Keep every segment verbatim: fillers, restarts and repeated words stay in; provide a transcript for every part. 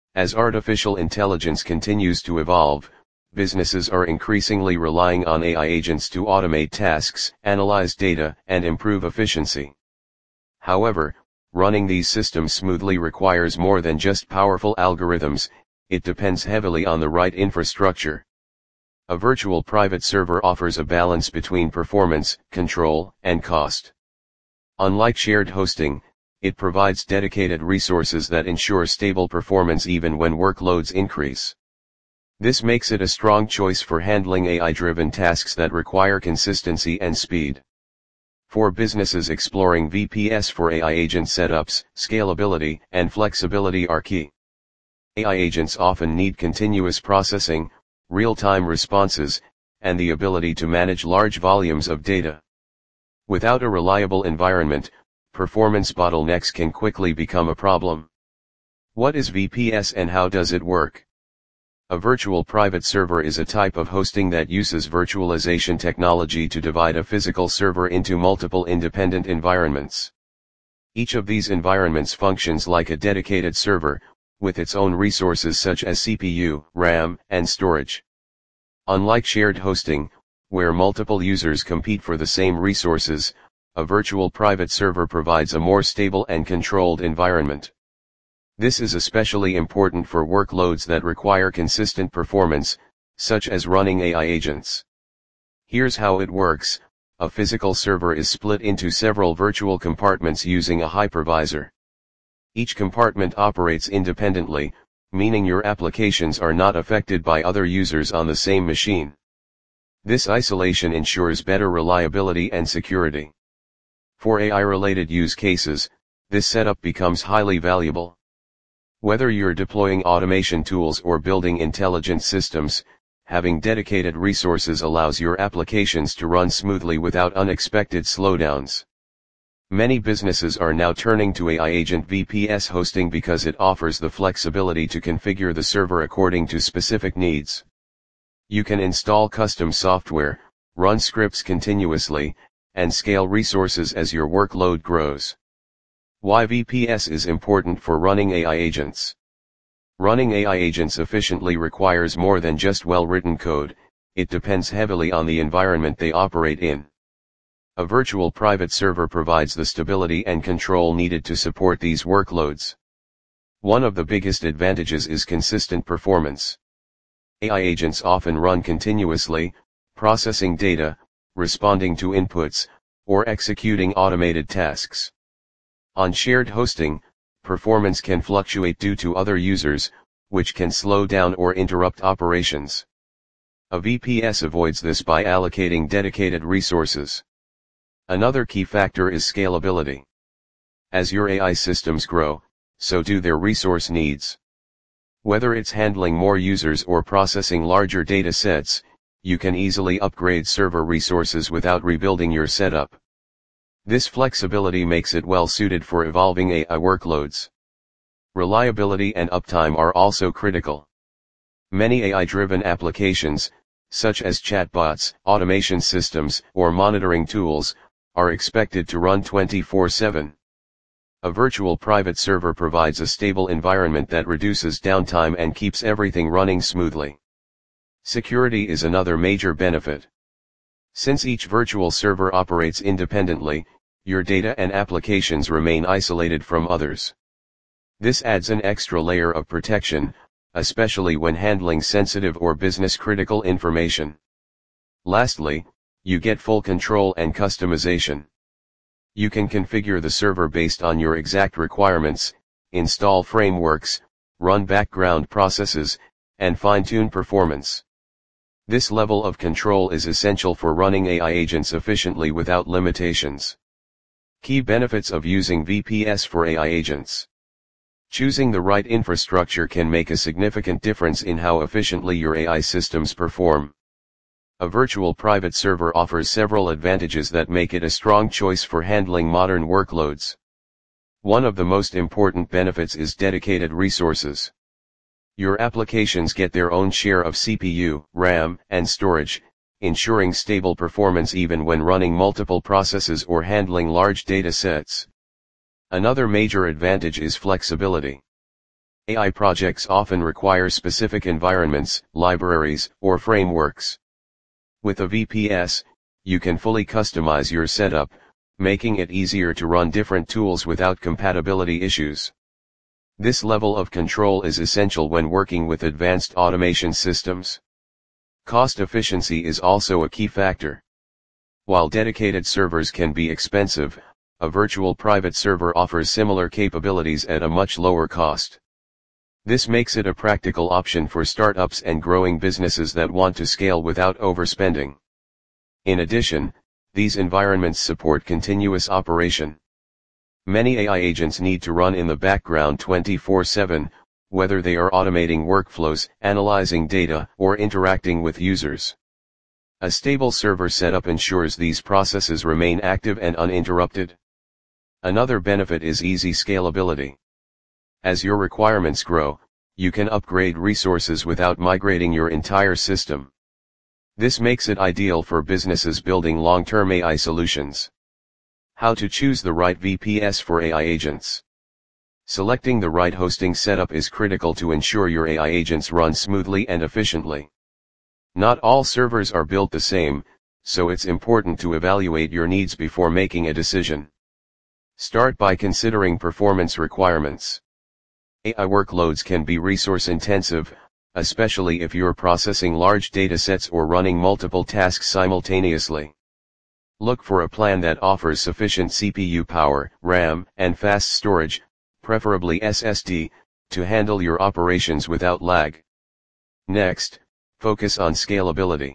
As artificial intelligence continues to evolve, businesses are increasingly relying on A I agents to automate tasks, analyze data, and improve efficiency. However, running these systems smoothly requires more than just powerful algorithms. It depends heavily on the right infrastructure. A virtual private server offers a balance between performance, control, and cost. Unlike shared hosting, it provides dedicated resources that ensure stable performance even when workloads increase. This makes it a strong choice for handling A I-driven tasks that require consistency and speed. For businesses exploring V P S for A I agent setups, scalability and flexibility are key. A I agents often need continuous processing, real-time responses, and the ability to manage large volumes of data. Without a reliable environment, performance bottlenecks can quickly become a problem. What is V P S and how does it work? A virtual private server is a type of hosting that uses virtualization technology to divide a physical server into multiple independent environments. Each of these environments functions like a dedicated server, with its own resources such as C P U, RAM, and storage. Unlike shared hosting, where multiple users compete for the same resources, a virtual private server provides a more stable and controlled environment. This is especially important for workloads that require consistent performance, such as running A I agents. Here's how it works. A physical server is split into several virtual compartments using a hypervisor. Each compartment operates independently, meaning your applications are not affected by other users on the same machine. This isolation ensures better reliability and security. For A I-related use cases, this setup becomes highly valuable. Whether you're deploying automation tools or building intelligent systems, having dedicated resources allows your applications to run smoothly without unexpected slowdowns. Many businesses are now turning to A I agent V P S hosting because it offers the flexibility to configure the server according to specific needs. You can install custom software, run scripts continuously, and scale resources as your workload grows. Why V P S is important for running A I agents. Running A I agents efficiently requires more than just well-written code. It depends heavily on the environment they operate in. A virtual private server provides the stability and control needed to support these workloads. One of the biggest advantages is consistent performance. A I agents often run continuously, processing data, responding to inputs, or executing automated tasks. On shared hosting, performance can fluctuate due to other users, which can slow down or interrupt operations. A V P S avoids this by allocating dedicated resources. Another key factor is scalability. As your A I systems grow, so do their resource needs. Whether it's handling more users or processing larger data sets, you can easily upgrade server resources without rebuilding your setup. This flexibility makes it well suited for evolving A I workloads. Reliability and uptime are also critical. Many A I-driven applications, such as chatbots, automation systems, or monitoring tools, are expected to run twenty-four seven. A virtual private server provides a stable environment that reduces downtime and keeps everything running smoothly. Security is another major benefit. Since each virtual server operates independently, your data and applications remain isolated from others. This adds an extra layer of protection, especially when handling sensitive or business-critical information. Lastly, you get full control and customization. You can configure the server based on your exact requirements, install frameworks, run background processes, and fine-tune performance. This level of control is essential for running A I agents efficiently without limitations. Key benefits of using V P S for A I agents. Choosing the right infrastructure can make a significant difference in how efficiently your A I systems perform. A virtual private server offers several advantages that make it a strong choice for handling modern workloads. One of the most important benefits is dedicated resources. Your applications get their own share of C P U, RAM, and storage, ensuring stable performance even when running multiple processes or handling large data sets. Another major advantage is flexibility. A I projects often require specific environments, libraries, or frameworks. With a V P S, you can fully customize your setup, making it easier to run different tools without compatibility issues. This level of control is essential when working with advanced automation systems. Cost efficiency is also a key factor. While dedicated servers can be expensive, a virtual private server offers similar capabilities at a much lower cost. This makes it a practical option for startups and growing businesses that want to scale without overspending. In addition, these environments support continuous operation. Many A I agents need to run in the background twenty-four seven, whether they are automating workflows, analyzing data, or interacting with users. A stable server setup ensures these processes remain active and uninterrupted. Another benefit is easy scalability. As your requirements grow, you can upgrade resources without migrating your entire system. This makes it ideal for businesses building long-term A I solutions. How to choose the right V P S for A I agents. Selecting the right hosting setup is critical to ensure your A I agents run smoothly and efficiently. Not all servers are built the same, so it's important to evaluate your needs before making a decision. Start by considering performance requirements. A I workloads can be resource-intensive, especially if you're processing large datasets or running multiple tasks simultaneously. Look for a plan that offers sufficient C P U power, RAM, and fast storage, preferably S S D, to handle your operations without lag. Next, focus on scalability.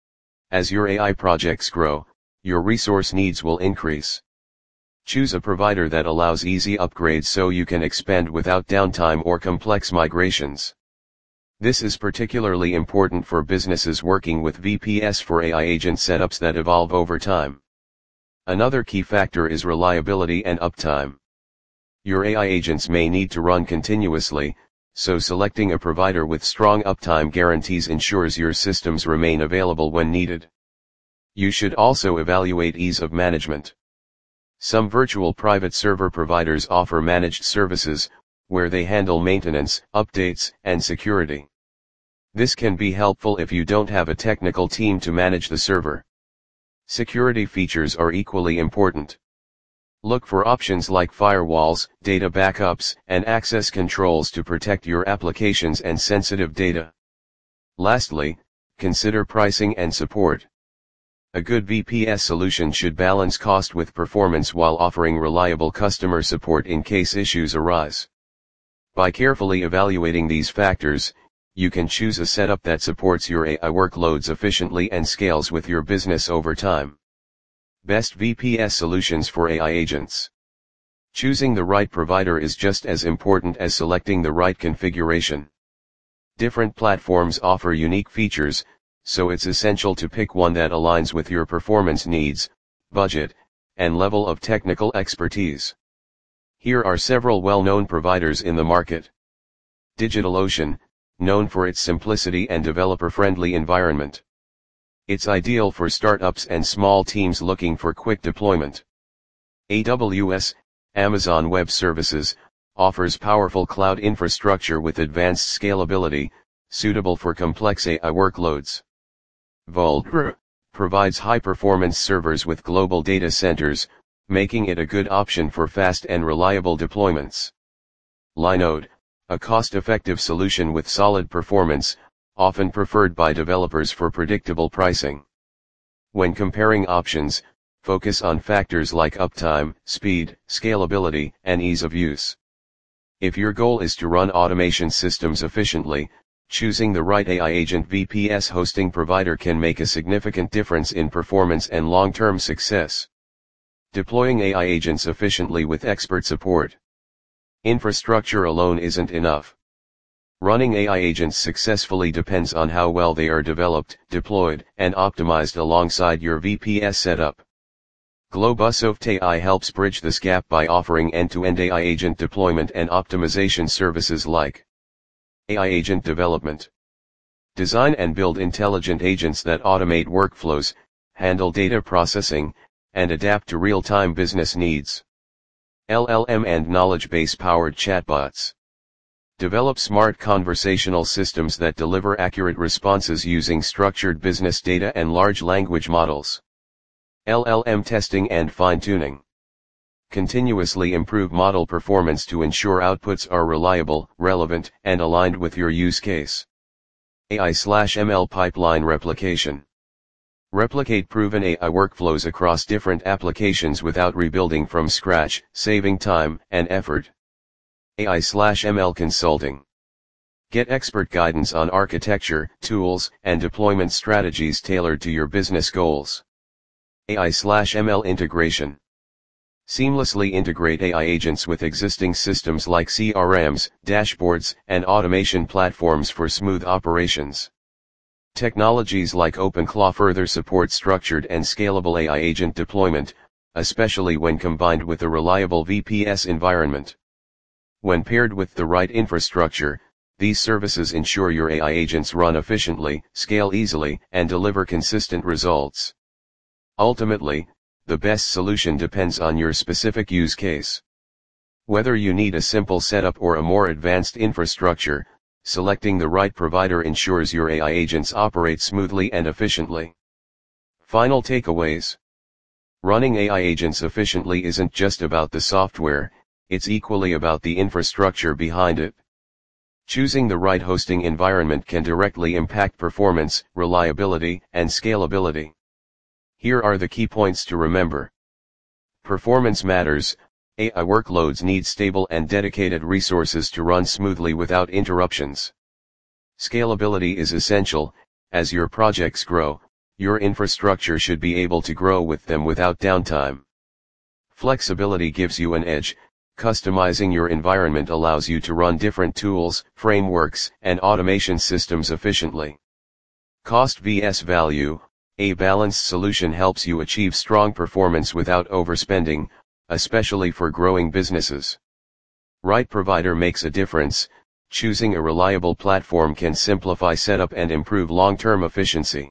As your A I projects grow, your resource needs will increase. Choose a provider that allows easy upgrades so you can expand without downtime or complex migrations. This is particularly important for businesses working with V P S for A I agent setups that evolve over time. Another key factor is reliability and uptime. Your A I agents may need to run continuously, so selecting a provider with strong uptime guarantees ensures your systems remain available when needed. You should also evaluate ease of management. Some virtual private server providers offer managed services, where they handle maintenance, updates, and security. This can be helpful if you don't have a technical team to manage the server. Security features are equally important. Look for options like firewalls, data backups, and access controls to protect your applications and sensitive data. Lastly, consider pricing and support. A good V P S solution should balance cost with performance while offering reliable customer support in case issues arise. By carefully evaluating these factors, you can choose a setup that supports your A I workloads efficiently and scales with your business over time. Best V P S solutions for A I agents. Choosing the right provider is just as important as selecting the right configuration. Different platforms offer unique features, so it's essential to pick one that aligns with your performance needs, budget, and level of technical expertise. Here are several well-known providers in the market. DigitalOcean, known for its simplicity and developer-friendly environment. It's ideal for startups and small teams looking for quick deployment. A W S, Amazon Web Services, offers powerful cloud infrastructure with advanced scalability, suitable for complex A I workloads. Vultr provides high-performance servers with global data centers, making it a good option for fast and reliable deployments. Linode, a cost-effective solution with solid performance, often preferred by developers for predictable pricing. When comparing options, focus on factors like uptime, speed, scalability, and ease of use. If your goal is to run automation systems efficiently, choosing the right A I agent V P S hosting provider can make a significant difference in performance and long-term success. Deploying A I agents efficiently with expert support. Infrastructure alone isn't enough. Running A I agents successfully depends on how well they are developed, deployed, and optimized alongside your V P S setup. Globosoft A I helps bridge this gap by offering end-to-end A I agent deployment and optimization services like A I agent development. Design and build intelligent agents that automate workflows, handle data processing, and adapt to real-time business needs. L L M and knowledge base powered chatbots. Develop smart conversational systems that deliver accurate responses using structured business data and large language models. L L M testing and fine-tuning. Continuously improve model performance to ensure outputs are reliable, relevant, and aligned with your use case. A I/M L pipeline replication. Replicate proven A I workflows across different applications without rebuilding from scratch, saving time and effort. A I/M L consulting. Get expert guidance on architecture, tools, and deployment strategies tailored to your business goals. A I/M L integration. Seamlessly integrate A I agents with existing systems like C R Ms, dashboards, and automation platforms for smooth operations. Technologies like OpenClaw further support structured and scalable A I agent deployment, especially when combined with a reliable V P S environment. When paired with the right infrastructure, these services ensure your A I agents run efficiently, scale easily, and deliver consistent results. Ultimately, the best solution depends on your specific use case. Whether you need a simple setup or a more advanced infrastructure, selecting the right provider ensures your A I agents operate smoothly and efficiently. Final takeaways. Running A I agents efficiently isn't just about the software, it's equally about the infrastructure behind it. Choosing the right hosting environment can directly impact performance, reliability, and scalability. Here are the key points to remember. Performance matters. A I workloads need stable and dedicated resources to run smoothly without interruptions. Scalability is essential. As your projects grow, your infrastructure should be able to grow with them without downtime. Flexibility gives you an edge. Customizing your environment allows you to run different tools, frameworks, and automation systems efficiently. Cost versus value. A balanced solution helps you achieve strong performance without overspending, especially for growing businesses. Right provider makes a difference. Choosing a reliable platform can simplify setup and improve long-term efficiency.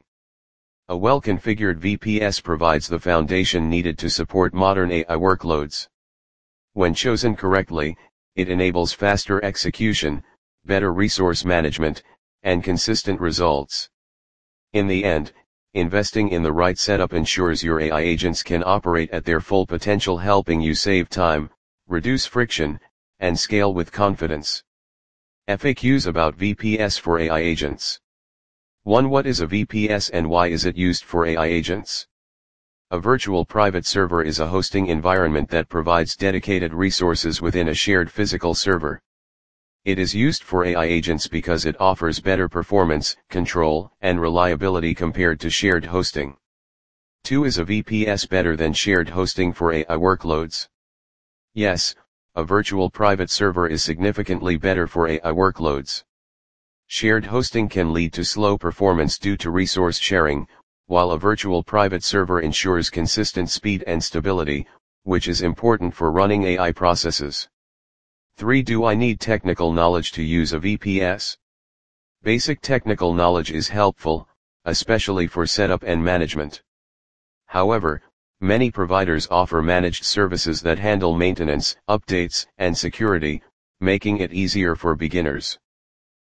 A well-configured V P S provides the foundation needed to support modern A I workloads. When chosen correctly, it enables faster execution, better resource management, and consistent results. In the end, investing in the right setup ensures your A I agents can operate at their full potential, helping you save time, reduce friction, and scale with confidence. F A Qs about V P S for A I agents. one What is a V P S and why is it used for A I agents? A virtual private server is a hosting environment that provides dedicated resources within a shared physical server. It is used for A I agents because it offers better performance, control, and reliability compared to shared hosting. two Is a V P S better than shared hosting for A I workloads? Yes, a virtual private server is significantly better for A I workloads. Shared hosting can lead to slow performance due to resource sharing, while a virtual private server ensures consistent speed and stability, which is important for running A I processes. three Do I need technical knowledge to use a V P S? Basic technical knowledge is helpful, especially for setup and management. However, many providers offer managed services that handle maintenance, updates, and security, making it easier for beginners.